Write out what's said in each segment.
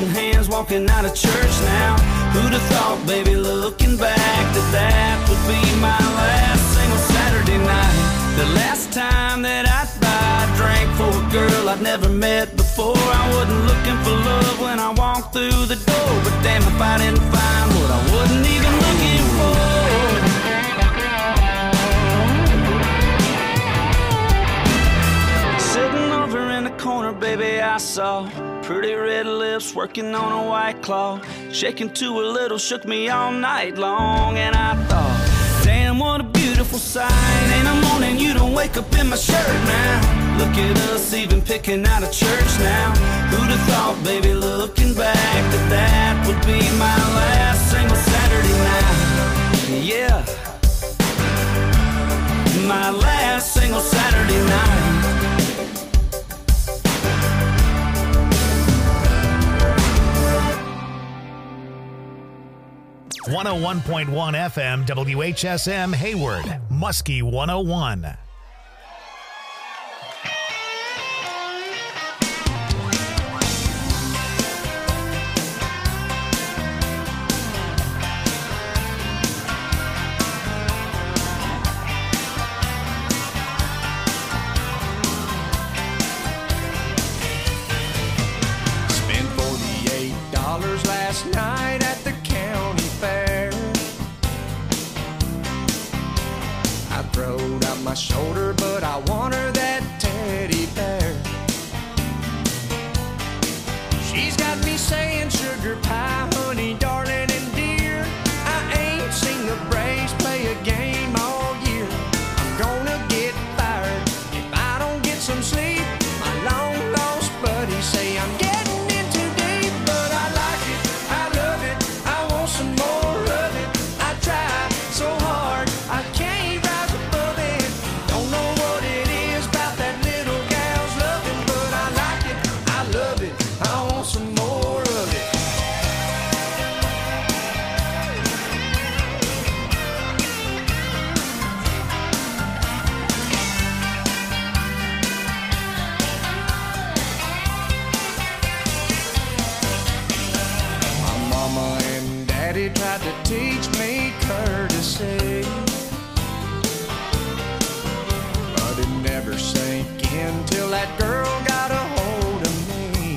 holding hands, walking out of church now. Who'd have thought, baby, looking back, that would be my last single Saturday night. The last time that I drank for a girl I'd never met before. I wasn't looking for love when I walked through the door, but damn if I didn't find what I wasn't even looking for. Corner, baby, I saw pretty red lips working on a White Claw, shaking to a little, shook me all night long. And I thought, damn, what a beautiful sight. Ain't a morning you don't wake up in my shirt now. Look at us even picking out a church now. Who'd have thought, baby, looking back, that would be my last single Saturday night. Yeah, my last single Saturday night. 101.1 FM WHSM Hayward, Muskie 101. Spent $48 last night at the county fair. I throwed out my shoulder, but I want her that teddy bear. She's got me saying sugar pie, honey, darling, and dear. I ain't seen the Braves play a game all year. I'm gonna get fired if I don't get some sleep. My long lost buddies say I'm getting in too deep, but I like it, I love it, I want some more of it. I try so hard, I can't rise above it. Don't know what it is about that little gal's loving, but I like it, I love it, I want some more of it. My mama and daddy tried to teach me courtesy, but it never sank in till that girl got a hold of me.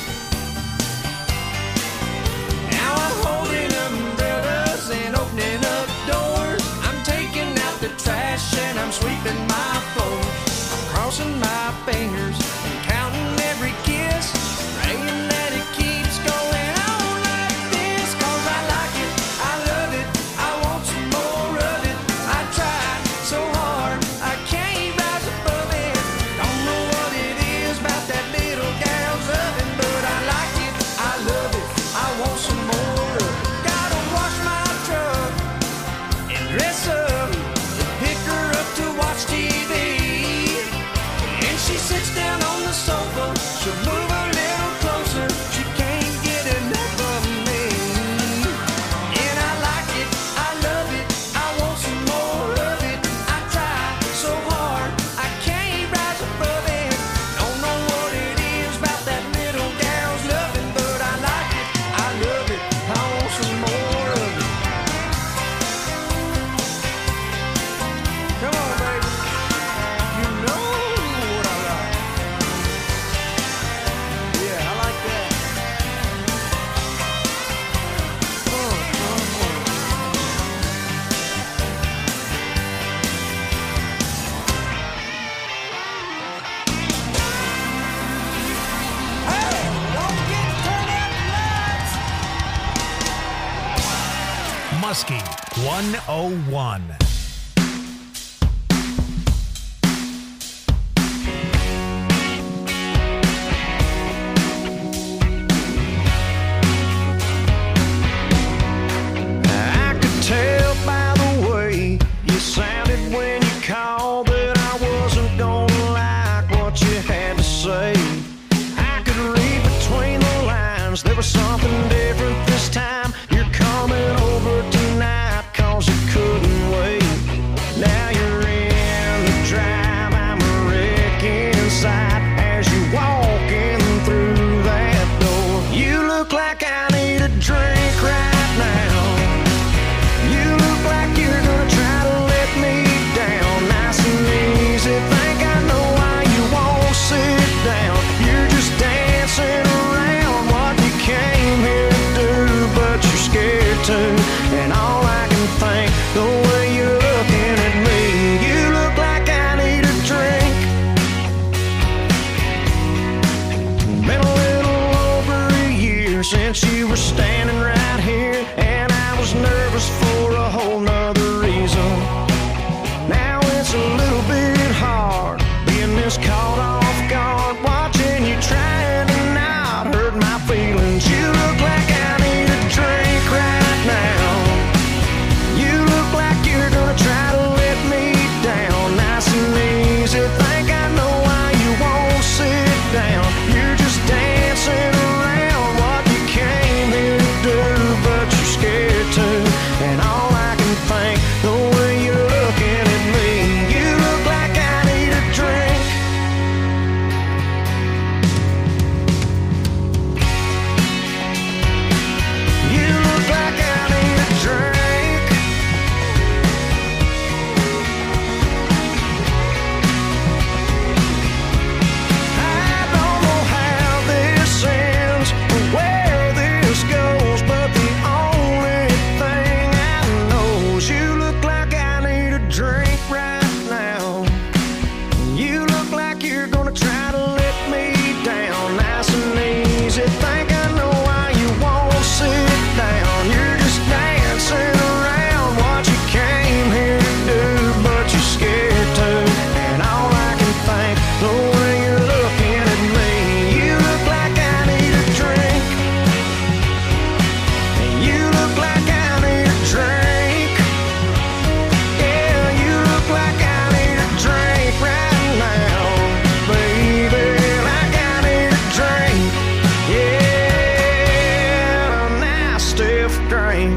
Now I'm holding umbrellas and opening up doors. I'm taking out the trash and I'm sweeping my floor. I'm crossing my fingers and counting every kiss, praying that it keeps going on like this. 'Cause I like it, I love it, I want some more of it. I try so hard, I can't rise above it. Don't know what it is about that little gal's loving, but I like it, I love it, I want some more of it. Gotta wash my truck and dress up and pick her up to watch TV. And she sits down on the sofa, she'll move a little closer, she can't get enough of me. And I like it, I love it, I want some more of it. I try so hard, I can't rise above it. Don't know what it is about that little gal's loving, but I like it, I love it, I want some more of it. Come on, baby, you know what I like. Yeah, I like that. Hey, don't get turned out the lights. Muskie 101. I could tell by the way you sounded when you called that I wasn't gonna like what you had to say. I could read between the lines, there was something different this time. You're coming over tonight 'cause you couldn't wait. Now you're in the drive, I'm a wreck inside as you walking through that door. You look look like I need a drink right now. You look like you're gonna try to let me down. Nice and easy, think I know why you won't sit down. You're just dancing around what you came here to do, but you're scared to. And all I can think, the way you're looking at me, you look like I need a drink. Been a little over a year since you were standing right here, and I was nervous for a whole nother reason. Now it's a little bit hard being this caught off guard, watching you trying to not hurt my feelings. You look like I need a drink right now. You look like you're gonna try to let me down. Nice and easy, think I know why you won't sit down. You're just dancing around what you came here to do, but you're scared to. And all I can think, the way you're looking at me, you look like I need a drink. You look like I need a drink. I don't know how this ends or where this goes, but the only thing I know is you look like I need a drink right now. You look like you're gonna try to let me down. Nice and easy, think I know why you won't sit down. You're just dancing around what you came here to do, but you're scared to. And all I can think, the way you're looking at me, you look like I need a drink. You look like I need a drink. Yeah, you look like I need a drink right now, baby. Like I need a drink. Yeah, a nice stiff drink.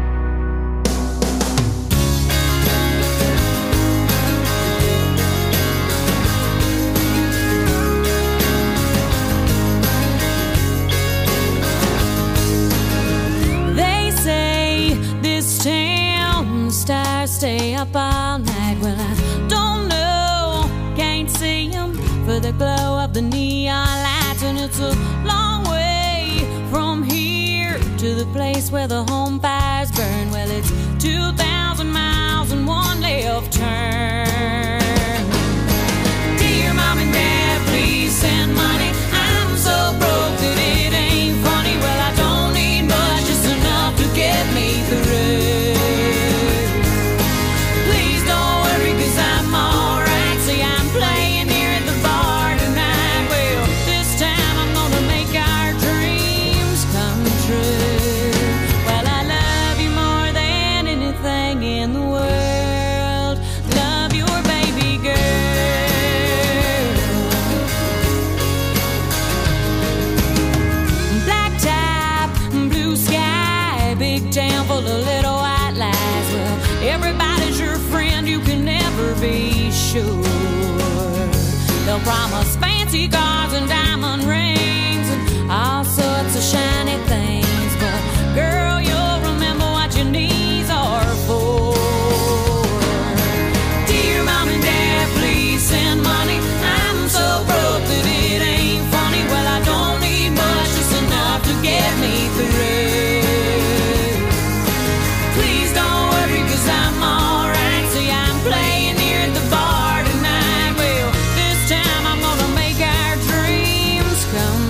They say this town, the stars stay up all night. Well, I don't know, can't see them for the glow of the neon lights. And it's a long way from here to the place where the home fires burn. Well, it's 2,000 miles and one left turn. Dear Mom and Dad, please send money. I'm so broke that it ain't funny. Well, I don't need much, just enough to get me through. Please don't worry, 'cause I'm alright. See, I'm playing here at the bar tonight. Well, this time I'm gonna make our dreams come true. Well, I love you more than anything in the world. Love your baby girl. Black top, blue sky, big town full of little white lies. Well, everybody's your friend, you can never be sure. They'll promise fancy cars and diamond rings and all sorts of shiny things, but girl, you'll remember what your knees are for. Dear Mom and Dad, please send money. I'm so broke that it ain't funny. Well, I don't need much, just enough to get me through. Please don't worry, 'cause I'm alright. See, I'm playing here at the bar tonight. Well, this time I'm gonna make our dreams come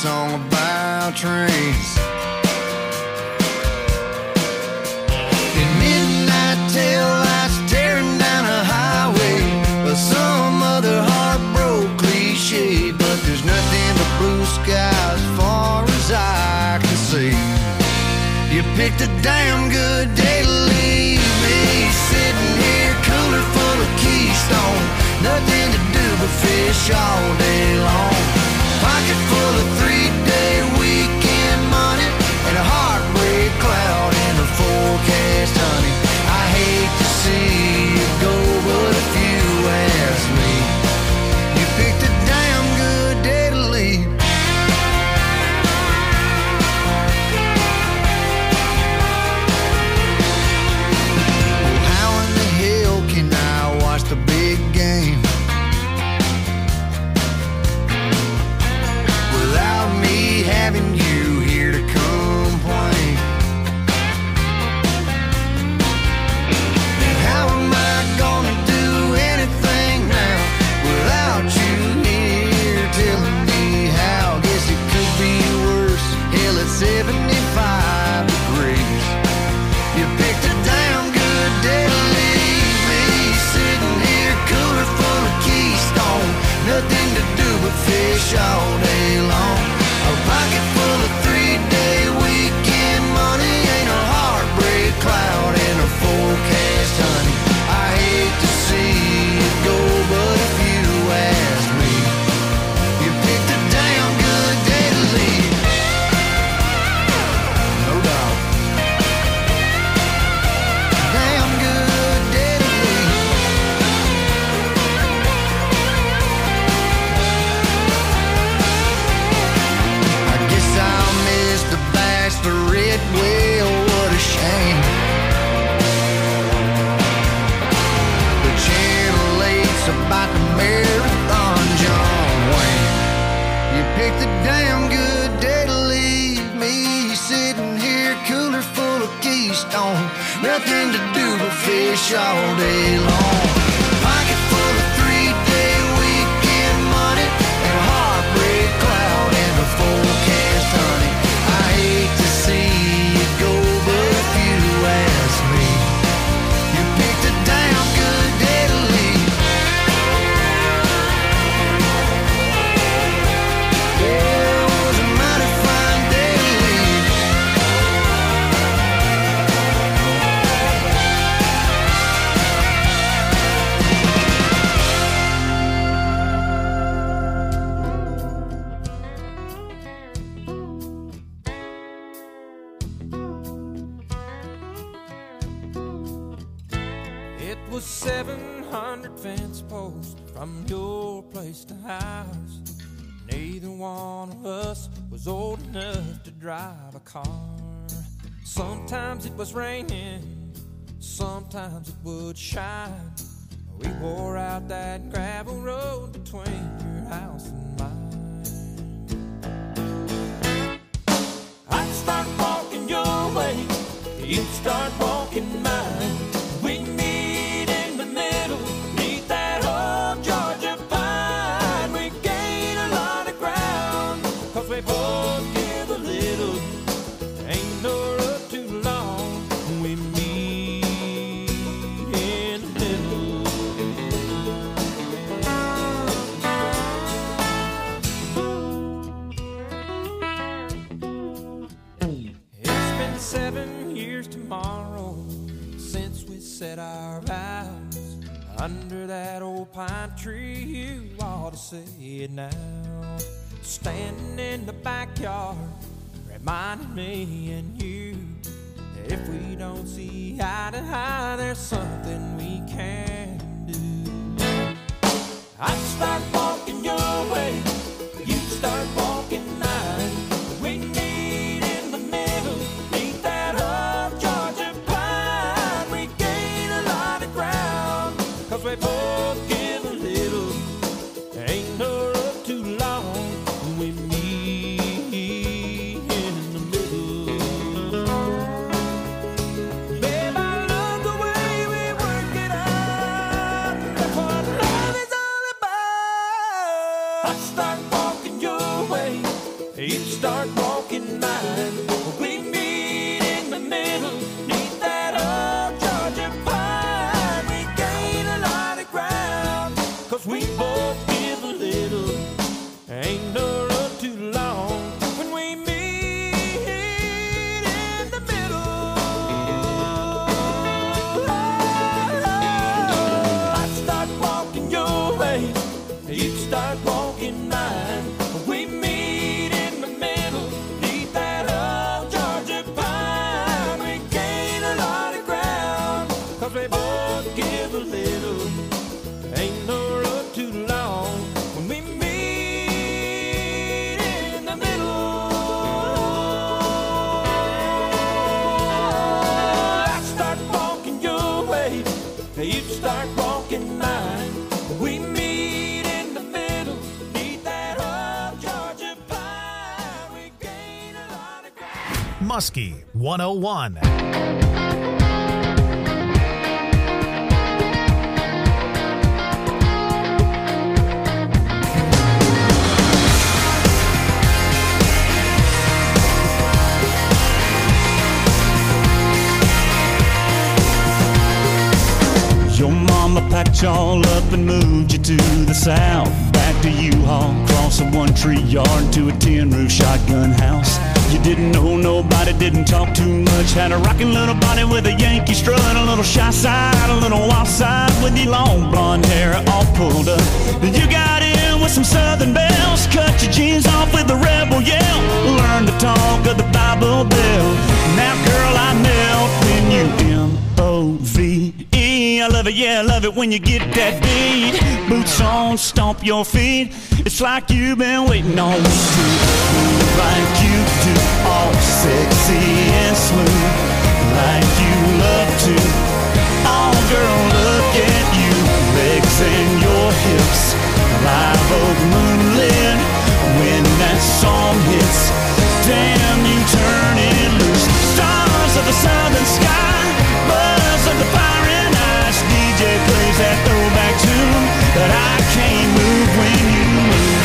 song about trains. In midnight tail lights tearing down a highway, or some other heartbroken cliche, but there's nothing but blue skies as far as I can see. You picked a damn good day to leave me, sitting here cooler full of Keystone, nothing to do but fish all day long. Pocket full of 3-day weekend money and a heartbreak cloud in the forecast, honey. I hate to see you go, but if you ask me, you picked a damn good day to leave. Well, how in the hell can I watch the big game without me having you here to complain? And how am I gonna do anything now without you here telling me how? Guess it could be worse. Hell, it's 75 degrees. You picked a damn good day to leave me, sitting here cooler full of Keystone, nothing to do but fish all day long. A pocket full of 3-day weekend money ain't a heartbreak cloud in a forecast, honey. I hate to see you go, but if you ask me, you picked a damn good day to leave. No doubt. Damn good day to leave. I guess I'll miss the bachelorette. Well, what a shame. The Channel 8's about the marathon, John Wayne. You picked a damn good day to leave me, sitting here cooler full of Keystone, nothing to do but fish all day long. Pocket full of 3-day weekend money and a heartbreak cloud in the forecast, honey. I hate to see you go, but if you ask me, you picked a damn good day to leave. Yeah, it was a mighty fine day to leave. It was 700 fence posts from your place to ours. Neither one of us was old enough to drive a car. Sometimes it was raining, sometimes it would shine. We wore out that gravel road between your house and mine. I'd start walking your way, you'd start walking mine. We meet in the middle, neath that old Georgia pine. We gain a lot of ground, 'cause we both give a little. Ain't no road too long, we meet in the middle. It's been 7 years tomorrow since we said our vows under that old pine tree. You ought to say it now. Standing in the backyard, reminding me and you that if we don't see eye to eye, there's something we can do. I'd start walking your way, you'd start walking mine. We meet in the middle, neath that old Georgia pine. We gain a lot of ground, 'cause we both give a little. Ain't no road too long, we meet in the middle. Babe, I love the way we work it out. That's what love is all about. I start walking your way, you 'cause we both give a little. Ain't no road too long when we meet in the middle. I'd start walking your way, you'd start walking mine. We meet in the middle, neath that old Georgia pine. We gain a lot of ground, 'cause we both give a little. Ain't no road too long when we meet in the middle. I start walking your way, you start walking mine. We meet in the middle, neath that old Georgia pine. We gain a lot of ground. Muskie 101. Your mama packed y'all up and moved you to the south. Back to U-Haul, cross a one-tree yard to a tin-roof shotgun house. You didn't know nobody, didn't talk too much. Had a rockin' little body with a Yankee strut, a little shy side, a little wild side, with your long blonde hair all pulled up. Then you got in with some southern bells, cut your jeans off with a rebel yell. Learn to talk of the Bible Belt. Now girl, I melt when you M-O-V-E. I love it, yeah, I love it when you get that beat. Boots on, stomp your feet. It's like you've been waiting on me to move like you do, all sexy and smooth, like you love to. Oh girl, look at you, legs and your hips, live oak moonlit. When that song hits, damn, you turn it loose. Stars of the southern sky, buzz of the fire and ice. DJ plays that throwback tune, but I can't move when you move.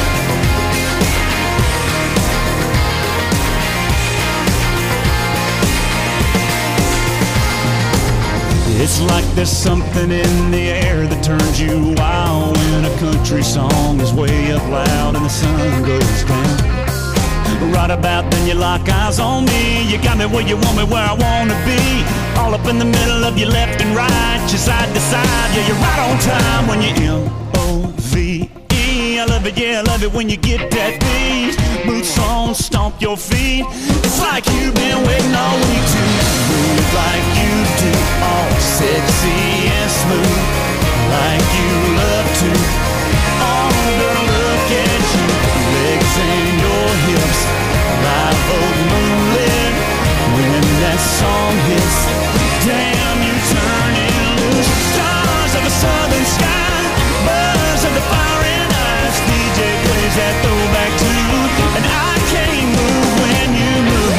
It's like there's something in the air that turns you wild when a country song is way up loud and the sun goes down. Right about then you lock eyes on me. You got me where you want me, where I wanna be. All up in the middle of your left and right, your side to side. Yeah, you're right on time when you M-O-V-E. I love it, yeah, I love it when you get that beat. Boots on, stomp your feet. It's like you've been waiting all week to move like you do, all sexy and smooth, like you love to. Oh girl, look at you, legs and your hips, live oak moonlit. When that song hits, damn, you turn it loose. Stars of a southern sky, buzz of the fire and ice. DJ plays that throwback too, and I can't move when you move.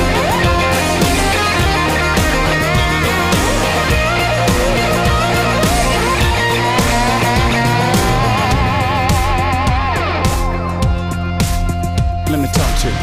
Let me talk to you.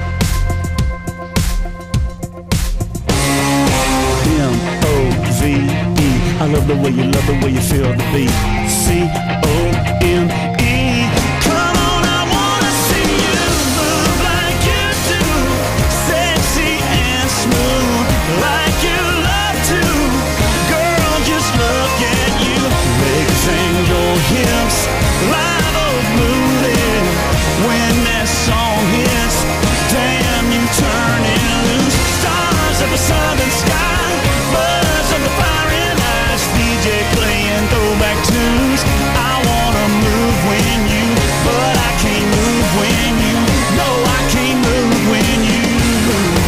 M-O-V-E. I love the way you feel the beat. C-O-M-E. Come on, I wanna see you move like you do, sexy and smooth, like you love to. Girl, just look at you, legs and your hips, live oak moonlit. When that song hits, damn, you turn it loose. Stars of a southern sky, buzz of the fire and ice. DJ playing throwback tunes. I wanna move when you, but I can't move when you. No, I can't move when you move.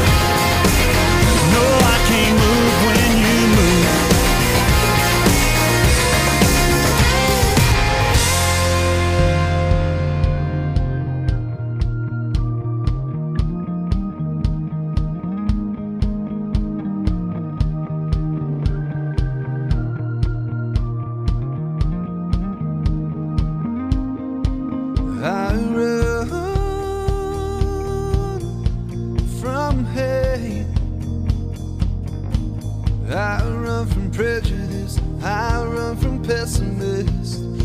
No, I can't move when you move. I run from hate, I run from prejudice, I run from pessimists,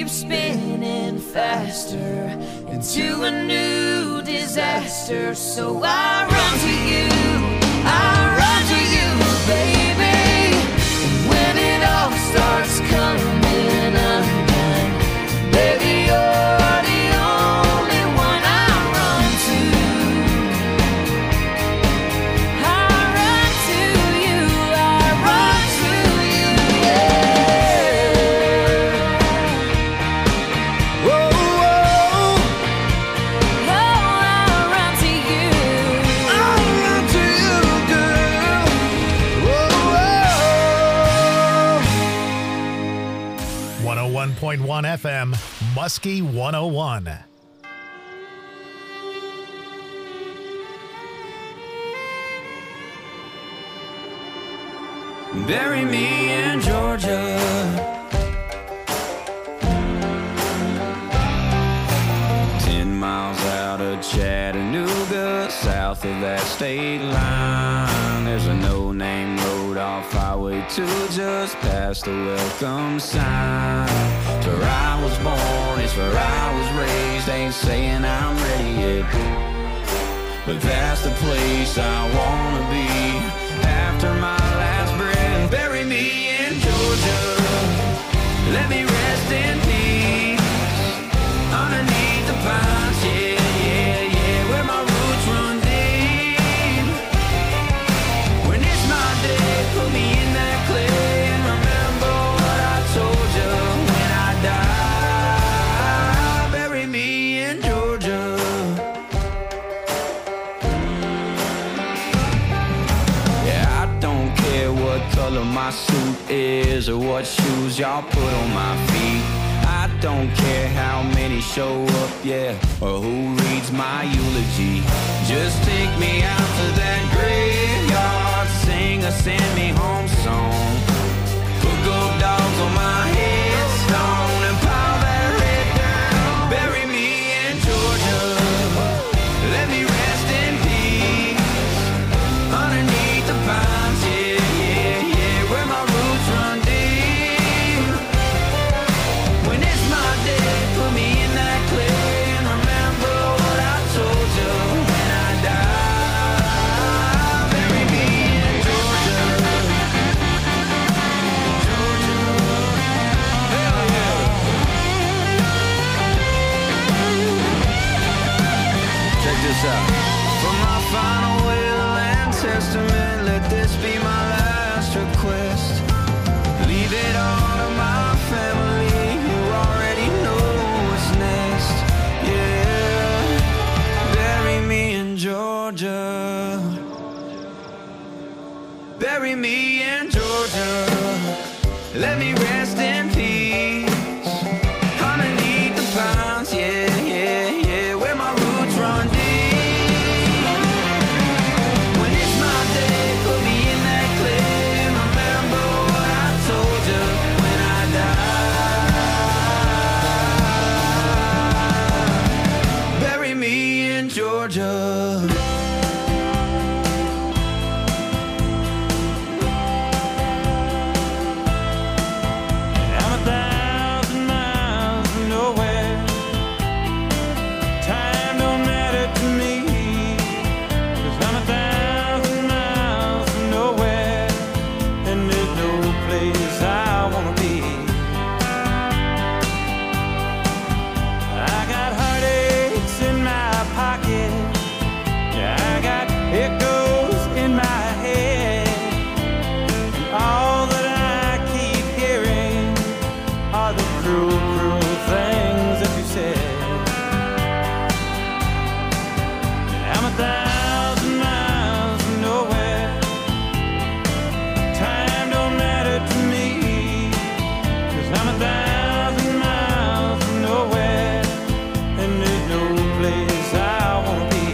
keeps spinning faster into a new disaster. So I run to you, baby. When it all starts coming undone, baby, you're the only one I run to. I run to you, yeah. Whoa, whoa. Oh, I run to you. I run to you, girl. Whoa, whoa. 101.1 FM, Muskie 101. Bury me in Georgia. 10 miles out of Chattanooga, south of that state line. There's a no-name road off Highway 2, just past the welcome sign. It's where I was born, it's where I was raised. Ain't saying I'm ready yet, but that's the place I wanna be after my last breath. Bury me in Georgia, let me rest in peace underneath the pines, yeah, where my roots run deep. When it's my day, put me in that clay and remember what I told you when I die. Bury me in Georgia. Yeah, I don't care what color my suit is or what shoes y'all put on my feet. I don't care how many show up, yeah, or who reads my eulogy. Just take me out to that graveyard, sing a send me home song. Put gold dogs on my headstone and pile that red down. Bury me in Georgia, let me rest in peace underneath the pines, yeah, where my roots run deep. When it's my day, put me in that clay and remember what I told you when I die. Bury me in Georgia, hell yeah. Check this out. For my final will and testament, let this be my last request. Leave it all to my family, who already know what's next. Yeah, bury me in Georgia. Bury me in Georgia. Let me rest in peace underneath the pines, yeah, where my roots run deep. When it's my day, put me in that clay and remember what I told you when I die. Bury me in Georgia. I'm 1,000 miles from nowhere. Time don't matter to me, 'cause I'm 1,000 miles from nowhere, and there's no place I wanna be. I got heartaches in my pocket, yeah, I got echoes in my head, and all that I keep hearing are the cruel, cruel things that you said. I'm 1,000 miles from nowhere. Time don't matter to me, 'cause I'm 1,000 miles from nowhere, and there's no place I wanna be.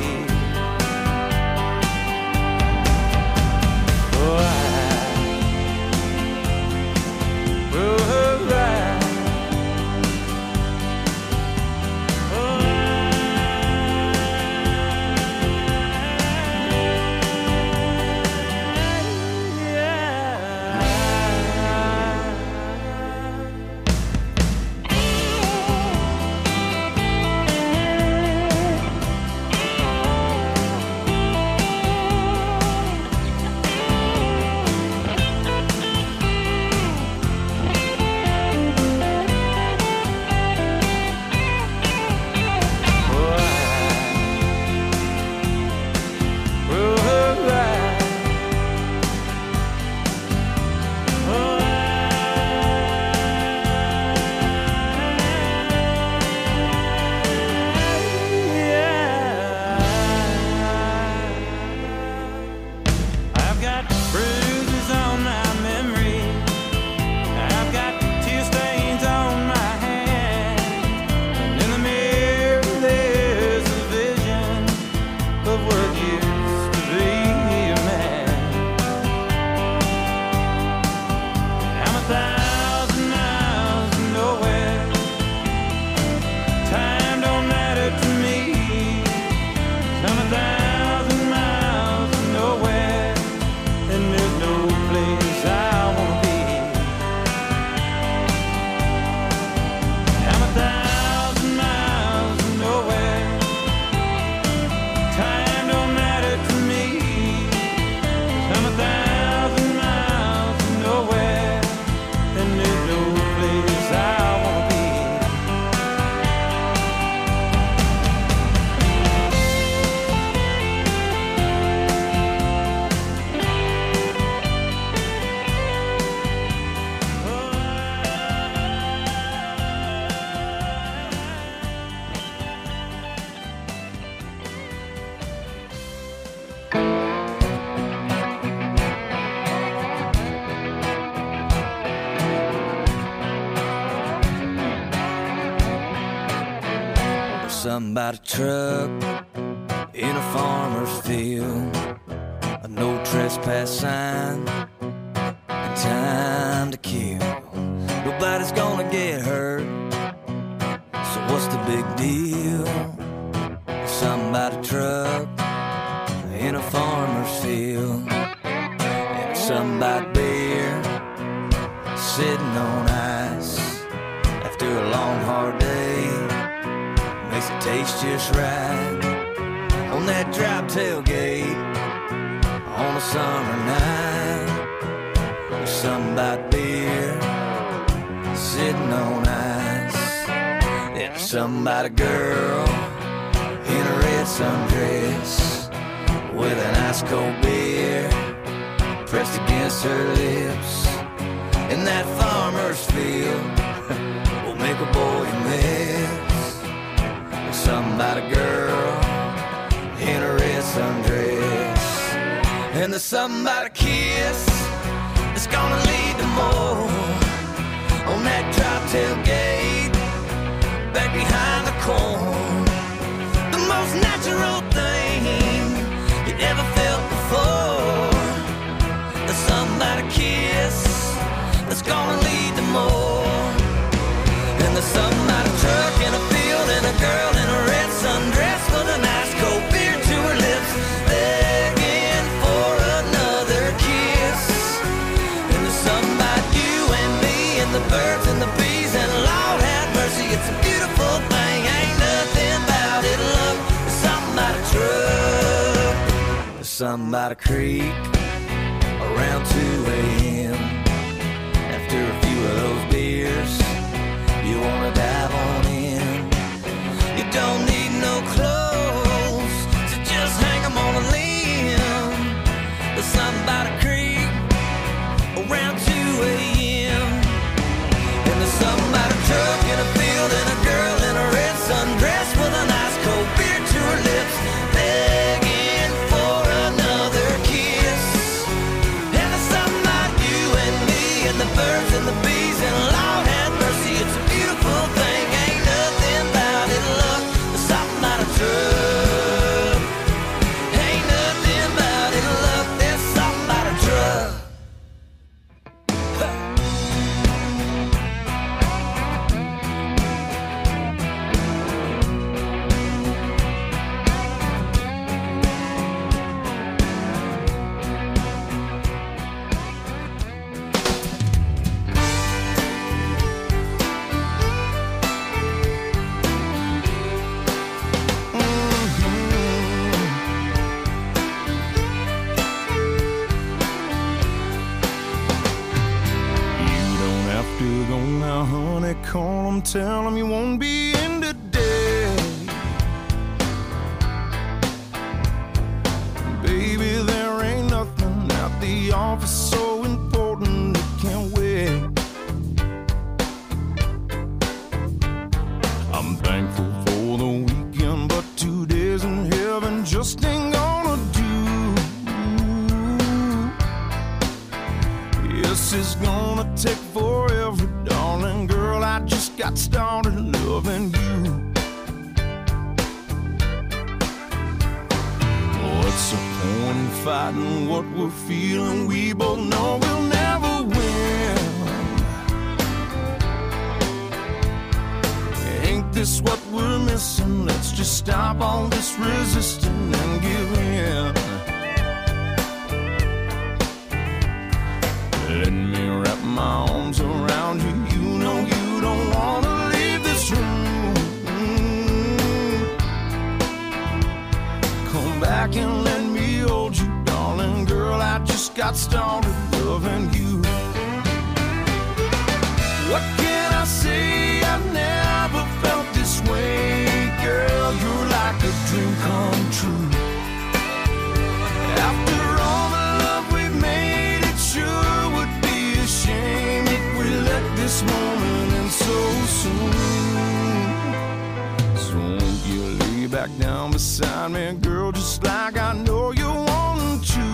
Oh, I Something about a truck in a farmer's field, a no trespass sign, and time to kill. Nobody's gonna get hurt, so what's the big deal? Something about a truck in a farmer's field, and something about beer sitting on ice after a long hard day. Makes it taste just right on that drop tailgate on a summer night. There's something about beer sitting on ice. There's something about a girl in a red sundress with an ice cold beer pressed against her lips. In that farmer's field will make a boy miss. Something about a girl in a red sundress, and there's something about a kiss that's gonna lead to more on that drop tailgate back behind the corn. The most natural thing you ever felt before. There's something about a kiss that's gonna lead to more, and there's something about a truck in a field and a girl in a red sundress with an ice cold beer to her lips, begging for another kiss. And there's something about you and me and the birds and the bees, and Lord have mercy, it's a beautiful thing. Ain't nothing about it, love. There's something about a truck. There's something about a creek around 2 a.m. After a few of those beers, you wanna dive on in. You don't need no clothes, so just hang them on a limb. There's something about a creek around 2 a.m. And there's something about a truck in a field and a girl in a red sundress with an ice cold beer to her lips, begging for another kiss. And there's something about you and me and the birds and the bees, and Lord have mercy, it's a beautiful thing. Ain't nothing about it, love. There's something about a truck. Ain't nothing about it, love. There's something about a truck. Call him, tell him you won't be in today. Baby, there ain't nothing at the office so important it can't wait. I'm thankful for the weekend, but 2 days in heaven just ain't gonna do. Yes, it's gonna take forever, darling girl. I just got started loving you. What's the point in fighting what we're feeling? We both know we'll never win. Ain't this what we're missing? Let's just stop all this resisting and give in. Let me wrap my arms around you. You know you don't wanna leave this room. Come back and let me hold you, darling girl. I just got started loving you. What can I say? I've never felt this way, girl. You're like a dream come true. After all the love we've made, it sure would be a shame if we let this moment end so soon. So won't you lay back down beside me, girl, just like I know you want to.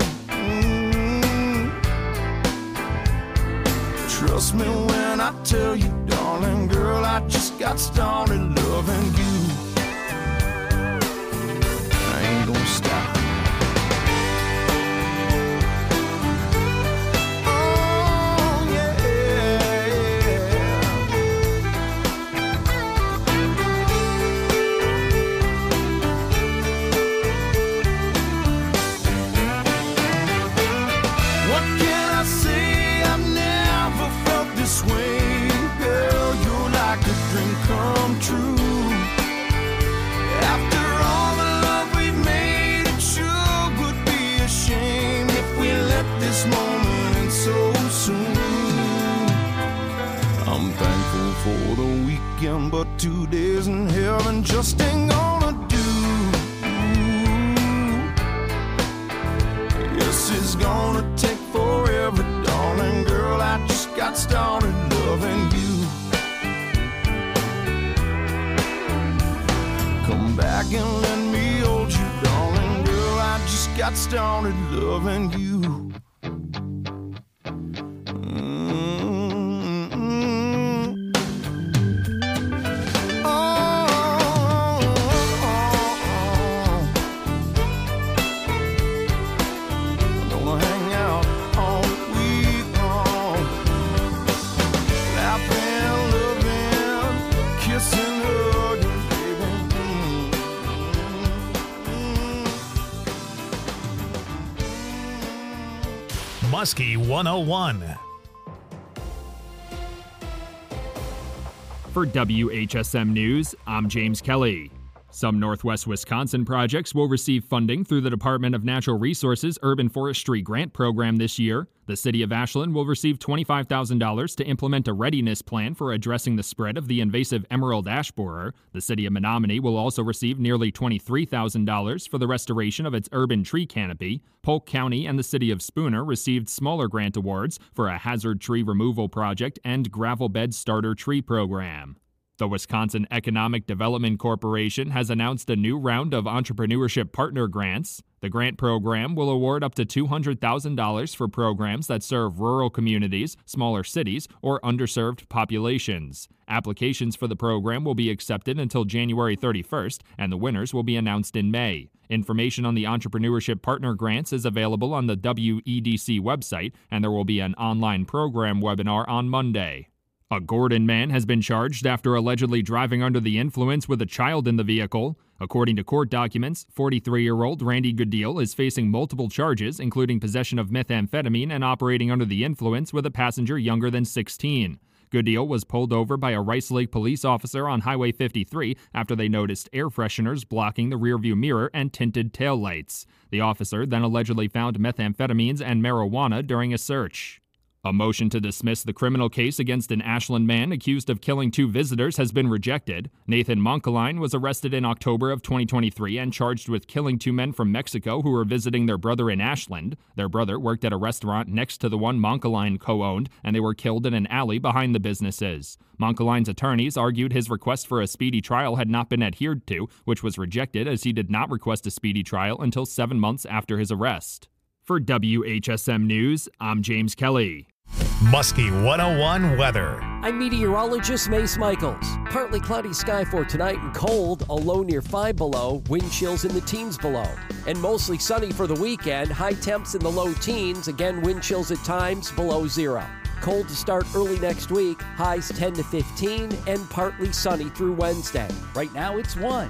Trust me when I tell you, darling girl, I just got started loving you. for the weekend, but 2 days in heaven just ain't gonna do. Yes, it's gonna take forever, darling girl. I just got started loving you. Come back and let me hold you, darling girl. I just got started loving you. Muskie 101. For WHSM News, I'm James Kelly. Some Northwest Wisconsin projects will receive funding through the Department of Natural Resources Urban Forestry Grant Program this year. The City of Ashland will receive $25,000 to implement a readiness plan for addressing the spread of the invasive emerald ash borer. The City of Menominee will also receive nearly $23,000 for the restoration of its urban tree canopy. Polk County and the City of Spooner received smaller grant awards for a hazard tree removal project and gravel bed starter tree program. The Wisconsin Economic Development Corporation has announced a new round of entrepreneurship partner grants. The grant program will award up to $200,000 for programs that serve rural communities, smaller cities, or underserved populations. Applications for the program will be accepted until January 31st, and the winners will be announced in May. Information on the Entrepreneurship Partner Grants is available on the WEDC website, and there will be an online program webinar on Monday. A Gordon man has been charged after allegedly driving under the influence with a child in the vehicle. According to court documents, 43-year-old Randy Gooddeal is facing multiple charges, including possession of methamphetamine and operating under the influence with a passenger younger than 16. Gooddeal was pulled over by a Rice Lake police officer on Highway 53 after they noticed air fresheners blocking the rearview mirror and tinted taillights. The officer then allegedly found methamphetamines and marijuana during a search. A motion to dismiss the criminal case against an Ashland man accused of killing 2 visitors has been rejected. Nathan Monkeline was arrested in October of 2023 and charged with killing 2 men from Mexico who were visiting their brother in Ashland. Their brother worked at a restaurant next to the one Monkeline co-owned, and they were killed in an alley behind the businesses. Monkeline's attorneys argued his request for a speedy trial had not been adhered to, which was rejected as he did not request a speedy trial until 7 months after his arrest. For WHSM News, I'm James Kelly. Muskie 101 weather. I'm meteorologist Mace Michaels. Partly cloudy sky for tonight and cold, a low near 5 below, wind chills in the teens below. And mostly sunny for the weekend, high temps in the low teens, again wind chills at times below 0. Cold to start early next week, highs 10 to 15, and partly sunny through Wednesday. Right now it's 1.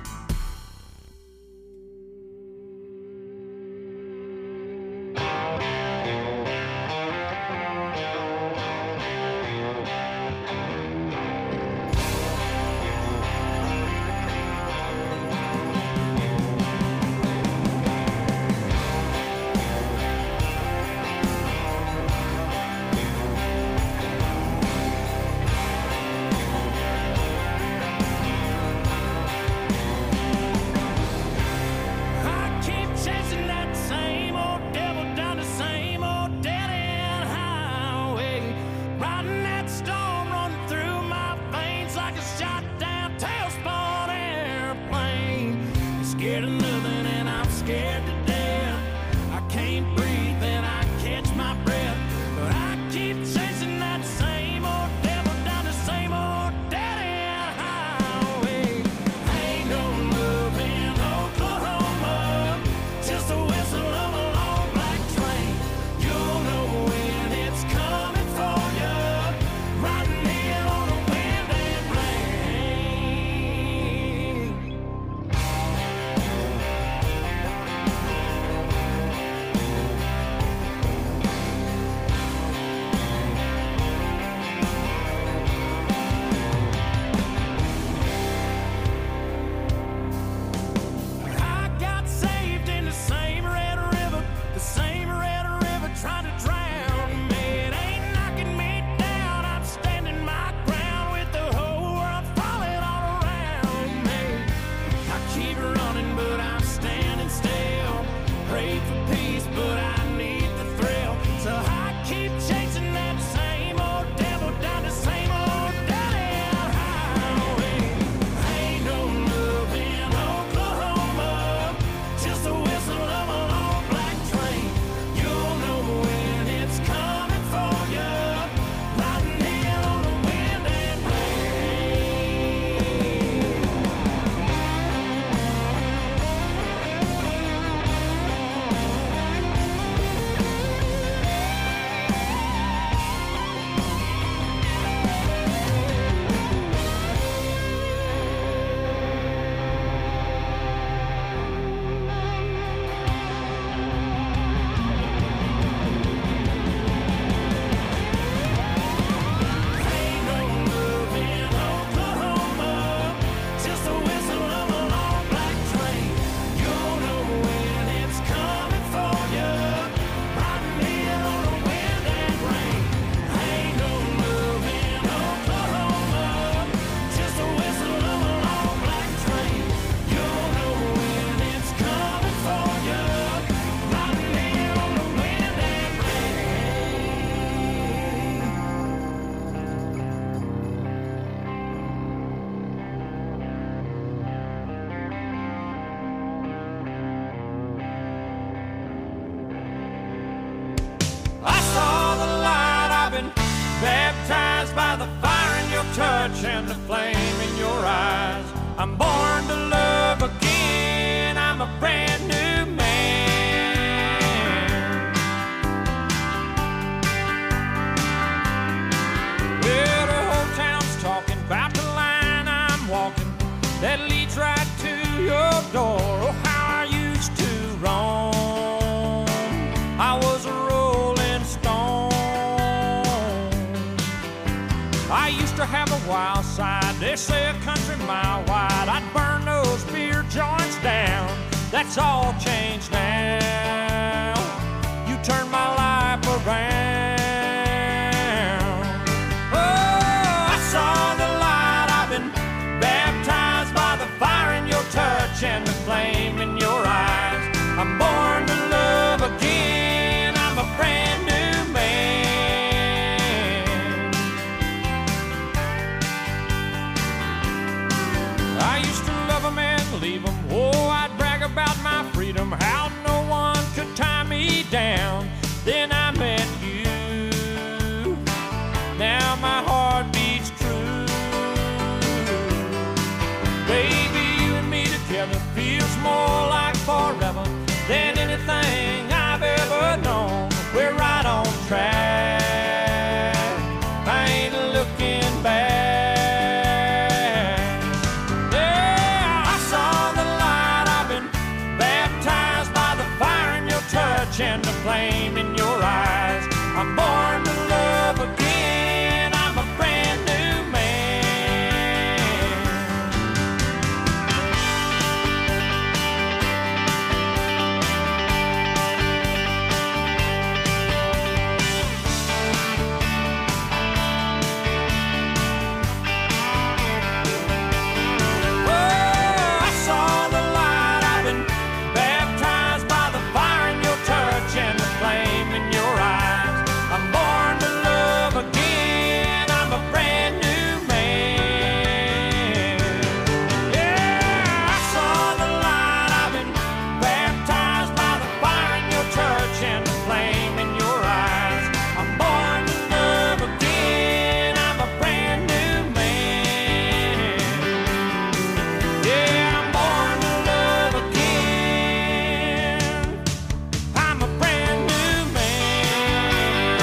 the flame in your eyes. I'm born to love again. I'm a brand new man. Well, the whole town's talking about the line I'm walking that leads right to your door. Oh, how I used to roam. I was a rolling stone. I used to have a wild side, they say a country mile wide. I'd burn those beer joints down. That's all changed now. You turned my life around. Oh, I saw the light. I've been baptized by the fire in your touch and the flame in your eyes. I'm born to love again. I'm a brand new man. I used to love 'em and leave 'em. Oh, I'd brag about my freedom, how no one could tie me down. Then I met you. Now my heart beats true. Baby, you and me together feels more like forever than anything I've ever known. We're right on track. I ain't looking back. Yeah, I saw the light. I've been baptized by the fire in your touch and the flame in your eyes. I'm born to love again. I'm a brand new man. Oh, I saw the light. I've been baptized by the fire in your touch and the flame in your eyes. I'm born to love again. I'm a brand new man. Yeah, I saw the light. I've been baptized by the fire in your touch and the flame in your eyes. I'm born to love again. I'm a brand new man. Yeah, I'm born to love again. I'm a brand new man.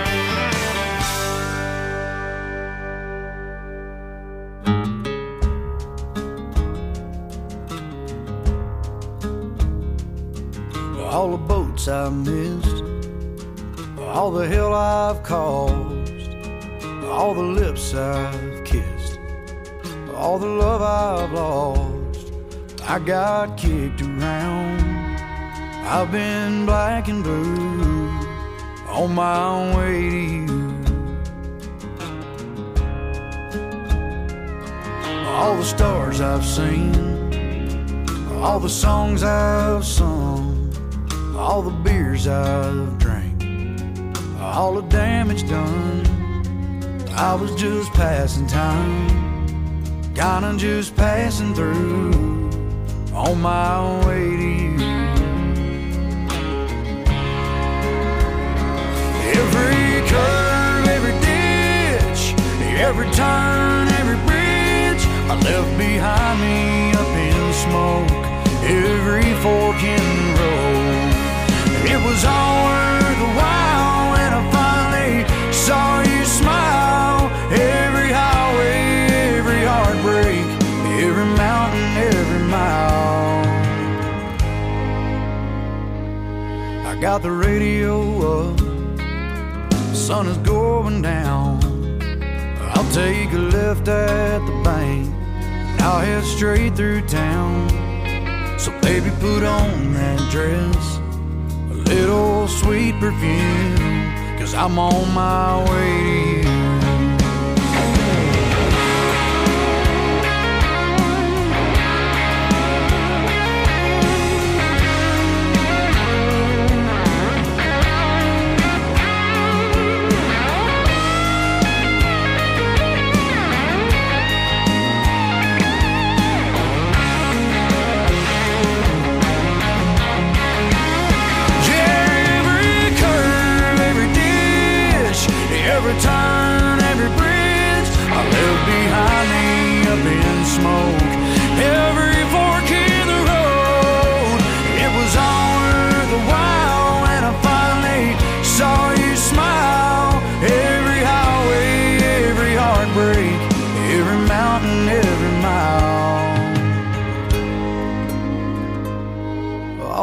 All the boats I've missed, all the hell I've caused, all the lips I've kissed, all the love I've lost. I got kicked around. I've been black and blue on my way to you. All the stars I've seen, all the songs I've sung, all the beers I've drank, all the damage done. I was just passing time, kinda just passing through on my way to you. Every curve, every ditch, every turn, every bridge I left behind me up in smoke. Every fork in the road, it was all worth the while when I finally saw you smile. Every highway, every heartbreak, every mountain, every mile. I got the radio up, the sun is going down. I'll take a left at the bank, and I'll head straight through town. So baby, put on that dress, a little sweet perfume, 'cause I'm on my way to you. Every turn,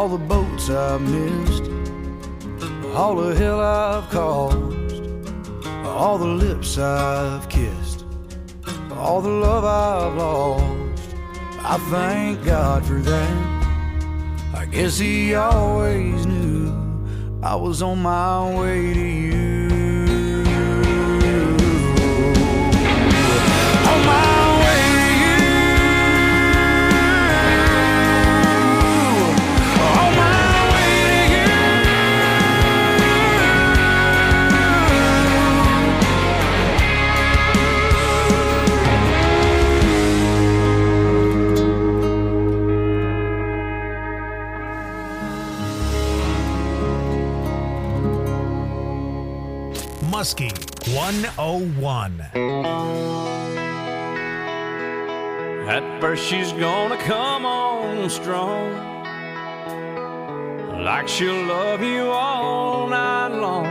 all the boats I've missed, all the hell I've caused, all the lips I've kissed, all the love I've lost. I thank God for that. I guess He always knew I was on my way to you. On my way to you. On my way to you. Muskie 101. At first she's gonna come on strong, like she'll love you all night long,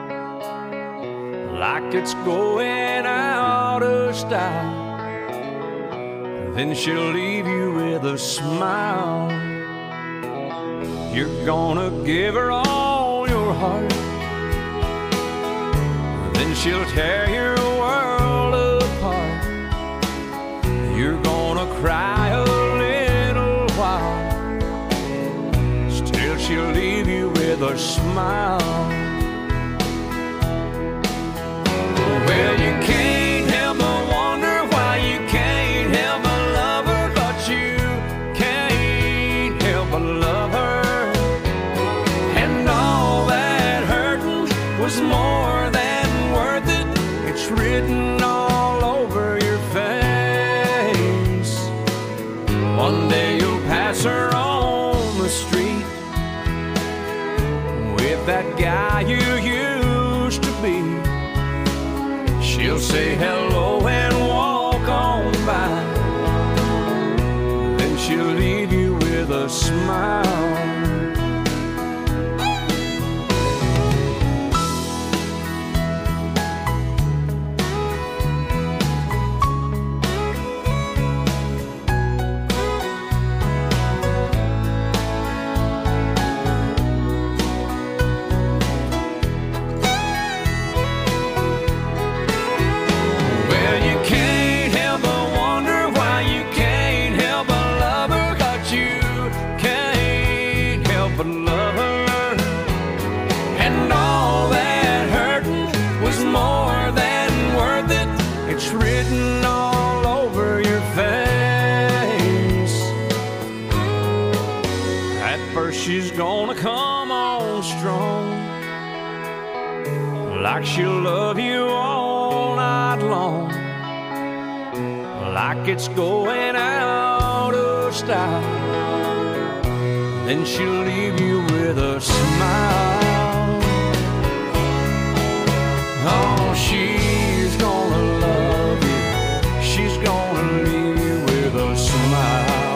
like it's going out of style. Then she'll leave you with a smile. You're gonna give her all your heart, then she'll tear your world apart. You're gonna cry a little while, still she'll leave you with a smile. Well, you can't help but wonder why you can't help but love her, but you can't help but love her. And all that hurting was more than worth it. It's written all over your face. One day you'll pass her on the street with that guy you used to be. She'll say hello and walk on by, then she'll leave you with a smile. Written all over your face. At first she's gonna come on strong, like she'll love you all night long, like it's going out of style. Then she'll leave you with a smile. Oh, she's gonna love you, she's gonna leave you with a smile.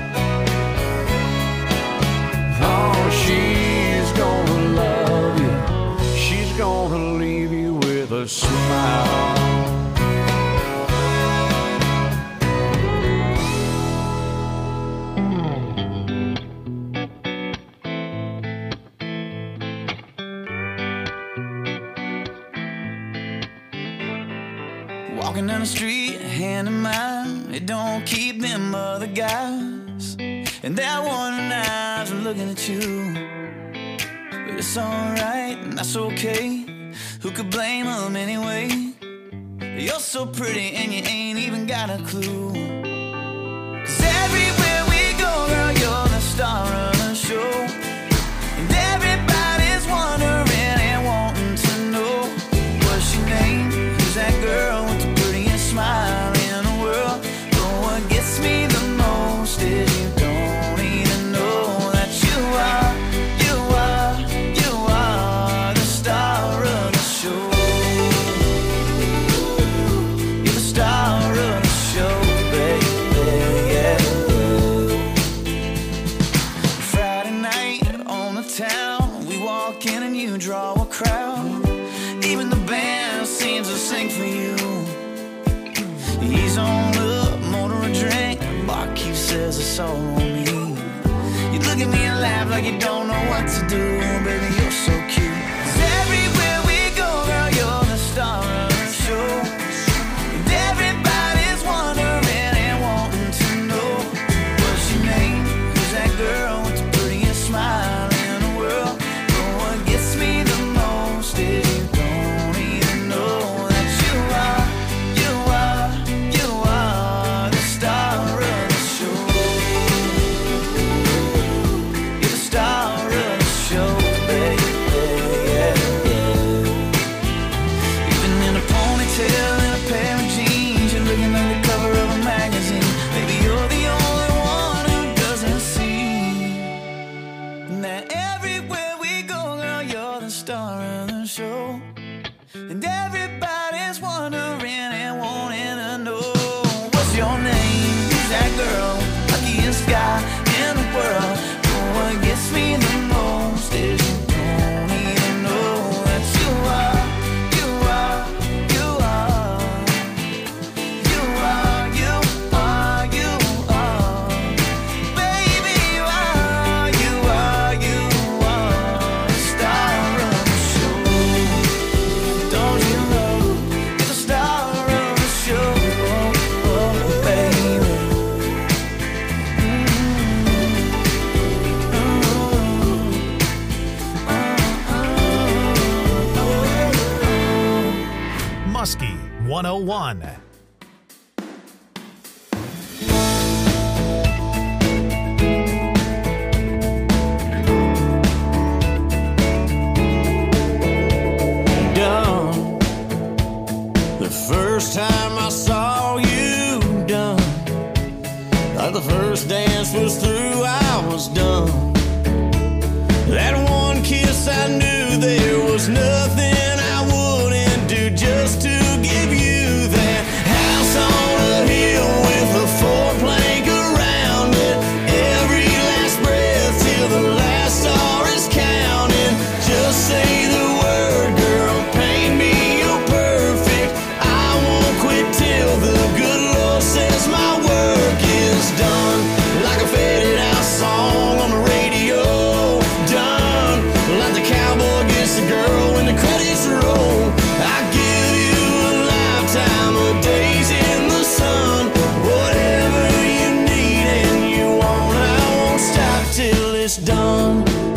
Oh, she's gonna love you, she's gonna leave you with a smile. Walking down the street, hand in mine, it don't keep them other guys. And they're wondering eyes are looking at you. But it's alright, and that's okay. Who could blame them anyway? You're so pretty and you ain't even got a clue. 'Cause everywhere we go, girl, you're the star of the show. And everybody's wondering and wanting to know, what's your name? Who's that girl with the prettiest smile in the world? But what gets me the most is you don't even know that you are the star of the show. You're the star of the show, baby, yeah. Friday night on the town, we walk in and you draw a crowd. Even the band seems to sing for you. He's on up, motor a drink, barkeep says it's all on me. You look look at me and laugh like you don't know what to do. Baby, you're so cute. 'Cause everywhere we go, girl, you're the star of the show. And everybody's wondering and wanting to know what's your name. Who's that girl with the prettiest smile in the world? But what gets me the most is you don't even know that you are the star of the show. You're the star of the show, baby, yeah, yeah. Even in a ponytail and a pair of jeans, you're looking like the cover of a magazine. Baby, you're the only one who doesn't see that everywhere we go, girl, you're the star of the show. And everybody's wondering and wanting to know what's your name. Who's that girl, luckiest guy in the world? But what gets me the most is you don't even know that you are baby, you are the star of the show. Don't you know you're the star of the show, oh, baby. Muskie 101. Done. The first time I saw you done, like the first dance was through, I was done. That one kiss, I knew there was nothing I wouldn't do just to give you that house on a hill with a four-plank around it. Every last breath till the last star is counted. Just say the word, girl, paint me, you're perfect. I won't quit till the good Lord says my work is done. Like a faded out song on the radio. Done. Like the cowboy gets the girl when the credits roll. I give you a lifetime of days in the sun. Whatever you need and you want, I won't stop till it's done.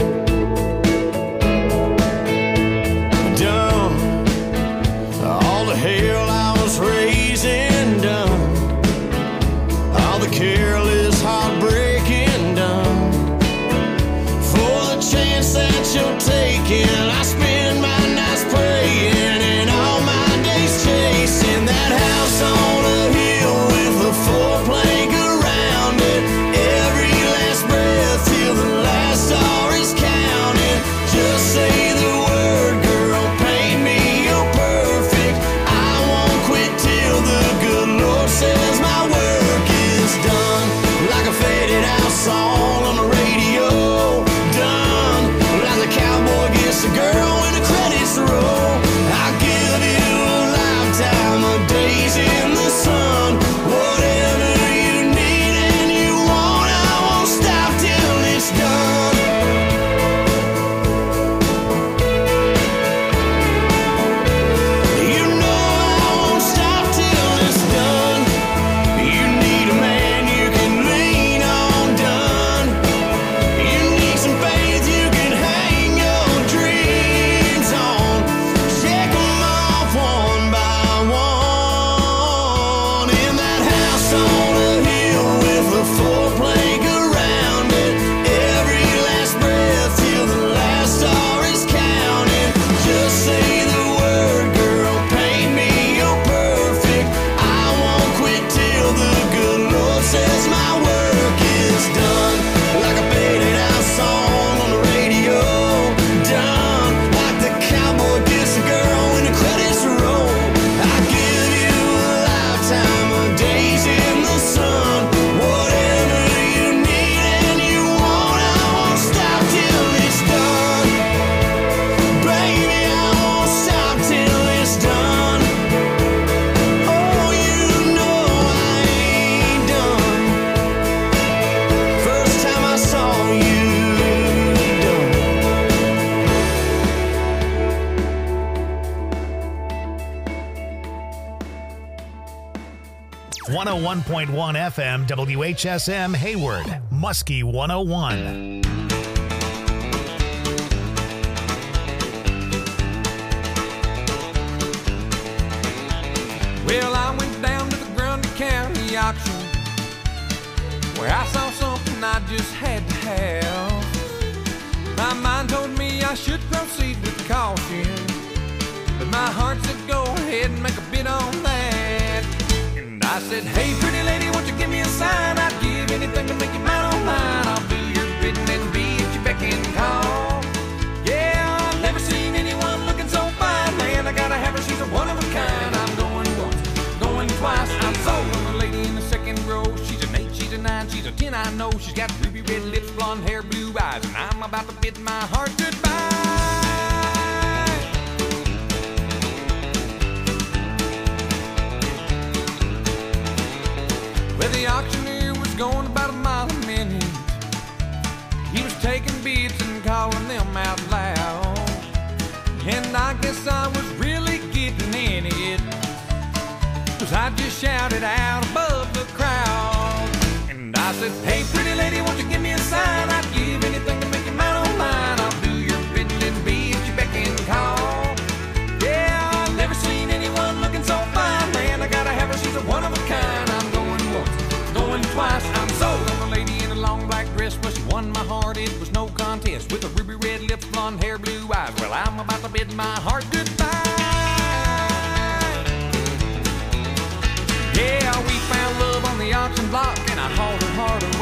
Done. All the hell I was raising done. All the careless heartbreaking done. For the chance that you're taking, I spend my nights praying and all my days chasing that house on a hill with a four-plank around it. Every last breath till the last star is counted. Just say the word, girl, paint me, you're perfect. I won't quit till the good Lord says my work is done. 101.1 FM WHSM Hayward, Muskie 101. Well, I went down to the Grundy County auction where I saw something I just had to have. My mind told me I should proceed with caution, but my heart said go ahead and make a bid on that. And I said, hey, pretty lady, won't you give me a sign? I'd give anything to make you mine on mine. I'll do your bidding and be at your beck and call. Yeah, I've never seen anyone looking so fine. Man, I gotta have her, she's a one of a kind. I'm going once, going twice. I'm sold on the lady in the second row. She's an 8, she's a 9, she's a 10, I know. She's got ruby red lips, blonde hair, blue eyes, and I'm about to bid my heart goodbye. Well, the auctioneer was going about a mile a minute. He was taking bids and calling them out loud. And I guess I was really getting in it, 'cause I just shouted out above the crowd. And I said, hey, pretty lady, won't you give me a sign? I'd give anything to make you mine on mine. I'll do your bidding and be at your beck and call. Yeah, I've never seen anyone looking so fine. Man, I gotta have her, she's a one of a kind. I'm going once, going twice. I'm sold on the lady in a long black dress. Well, she won my heart, it was no contest. With a ruby red lips, blonde hair, blue eyes. Well, I'm about to bid my heart goodbye. Yeah, we found love on the auction block, and I hauled her hard